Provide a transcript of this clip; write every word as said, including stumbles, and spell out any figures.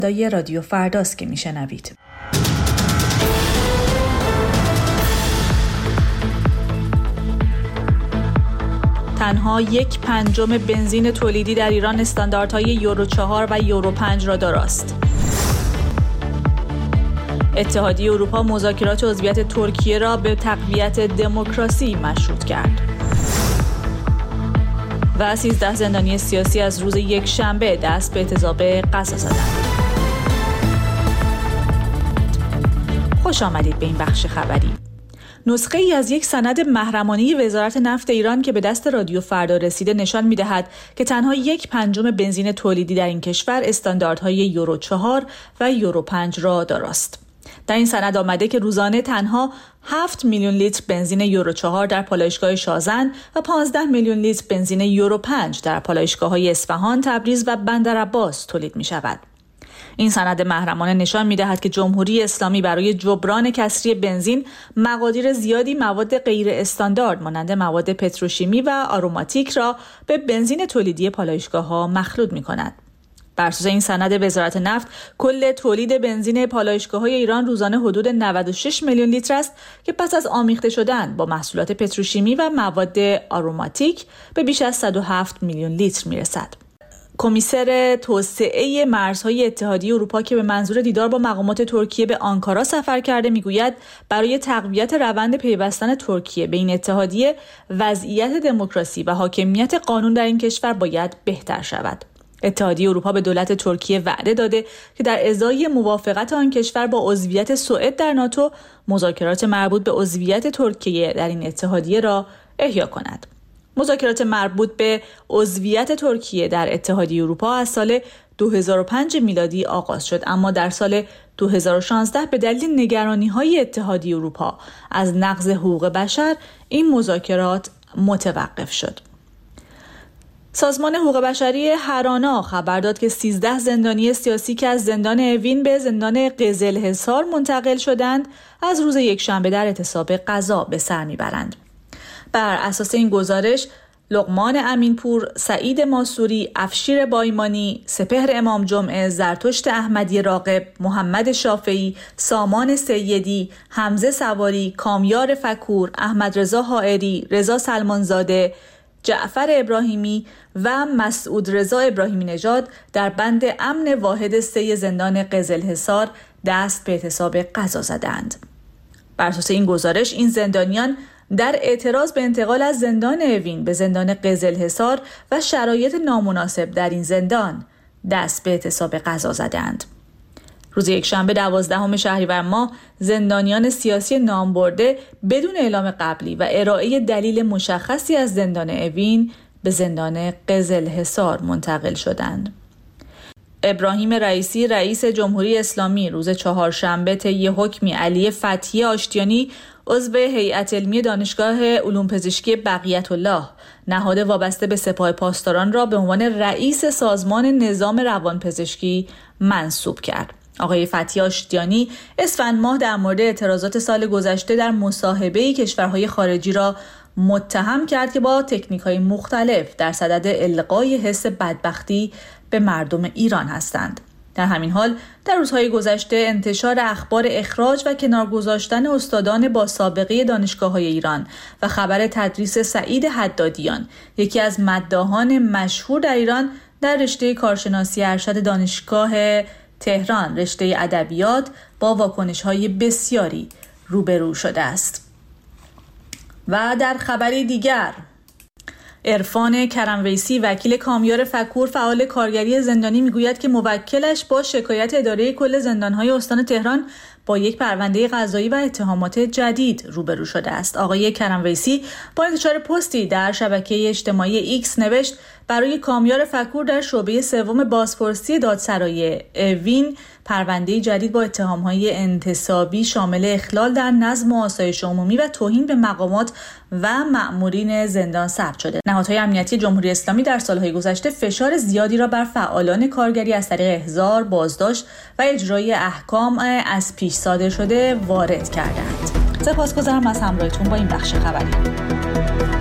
دای رادیو فرداست که میشنوید. تنها یک پنجم بنزین تولیدی در ایران استانداردهای یورو چهار و یورو پنج را داراست. اتحادیه اروپا مذاکرات عضویت ترکیه را به تقویت دموکراسی مشروط کرد. و سیزده زندانی سیاسی از روز یک شنبه دست به اعتصاب غذا زدند. خوش آمدید به این بخش خبری. نسخه ای از یک سند محرمانه وزارت نفت ایران که به دست رادیو فردا رسیده نشان می‌دهد که تنها یک پنجم بنزین تولیدی در این کشور استانداردهای یورو چهار و یورو پنج را داراست. در این سند آمده که روزانه تنها هفت میلیون لیتر بنزین یورو چهار در پالایشگاه شازن و پانزده میلیون لیتر بنزین یورو پنج در پالایشگاه‌های اصفهان، تبریز و بندرعباس تولید می‌شود. این سند محرمانه نشان می‌دهد که جمهوری اسلامی برای جبران کسری بنزین مقادیر زیادی مواد غیر استاندارد مانند مواد پتروشیمی و آروماتیک را به بنزین تولیدی پالایشگاه‌ها مخلوط می‌کند. بر اساس این سند وزارت نفت، کل تولید بنزین پالایشگاه‌های ایران روزانه حدود نود و شش میلیون لیتر است که پس از آمیخته شدن با محصولات پتروشیمی و مواد آروماتیک به بیش از صد و هفت میلیون لیتر می‌رسد. کمیسر توسعه مرزهای اتحادیه اروپا که به منظور دیدار با مقامات ترکیه به آنکارا سفر کرده میگوید برای تقویت روند پیوستن ترکیه به این اتحادیه، وضعیت دموکراسی و حاکمیت قانون در این کشور باید بهتر شود. اتحادیه اروپا به دولت ترکیه وعده داده که در ازای موافقت آن کشور با عضویت سوئد در ناتو، مذاکرات مربوط به عضویت ترکیه در این اتحادیه را احیا کند. مذاکرات مربوط به عضویت ترکیه در اتحادیه اروپا از سال دو هزار و پنج میلادی آغاز شد، اما در سال دو هزار و شانزده به دلیل نگرانی‌های اتحادیه اروپا از نقض حقوق بشر این مذاکرات متوقف شد. سازمان حقوق بشری هرانا خبر داد که سیزده زندانی سیاسی که از زندان اوین به زندان قزلحصار منتقل شدند از روز یکشنبه در اعتصاب غذا به سر میبرند. بر اساس این گزارش، لقمان امینپور، سعید ماسوری، افشیر بایمانی، سپهر امام جمعه، زرتشت احمدی راغب، محمد شافعی، سامان سیدی، حمزه سواری، کامیار فکور، احمد رضا حائری، رضا سلمانزاده، جعفر ابراهیمی و مسعود رضا ابراهیمی نژاد در بند امن واحد سه زندان قزلحصار دست به اعتصاب غذا زدند. بر اساس این گزارش، این زندانیان در اعتراض به انتقال از زندان اوین به زندان قزلحصار و شرایط نامناسب در این زندان دست به اعتصاب غذا زدند. روز یکشنبه دوازدهم شهریور ماه زندانیان سیاسی نامبرده بدون اعلام قبلی و ارائه دلیل مشخصی از زندان اوین به زندان قزلحصار منتقل شدند. ابراهیم رئیسی، رئیس جمهوری اسلامی، روز چهارشنبه طی حکمی علی فتحی آشتیانی، عضو هیئت علمی دانشگاه علوم پزشکی بقیت الله، نهاد وابسته به سپاه پاسداران را به عنوان رئیس سازمان نظام روانپزشکی منصوب کرد. آقای فتحی آشتیانی اسفند ماه در مورد اعتراضات سال گذشته در مصاحبه‌ای کشورهای خارجی را متهم کرد که با تکنیک‌های مختلف در صدد القای حس بدبختی به مردم ایران هستند. در همین حال در روزهای گذشته انتشار اخبار اخراج و کنار گذاشتن استادان با سابقه دانشگاه‌های ایران و خبر تدریس سعید حدادیان، یکی از مداحان مشهور در ایران در رشته کارشناسی ارشد دانشگاه تهران رشته ادبیات، با واکنش‌های بسیاری روبرو شده است. و در خبری دیگر، عرفان کرمویسی، وکیل کامیار فکور فعال کارگری زندانی، میگوید که موکلش با شکایت اداره کل زندان‌های استان تهران با یک پرونده قضایی و اتهامات جدید روبرو شده است. آقای کرمویسی با انتشار پستی در شبکه اجتماعی ایکس نوشت: برای کامیار فکور در شعبه سوم بازپرسی دادسرای اوین پرونده جدید با اتهام‌های انتصابی شامل اخلال در نظم و آسایش عمومی و توهین به مقامات و مأمورین زندان ثبت شده. نهادهای امنیتی جمهوری اسلامی در سالهای گذشته فشار زیادی را بر فعالان کارگری از طریق احضار، بازداشت و اجرای احکام از پیش صادر شده وارد کردند. سپاسگزارم از همراهیتون با این بخش خبری.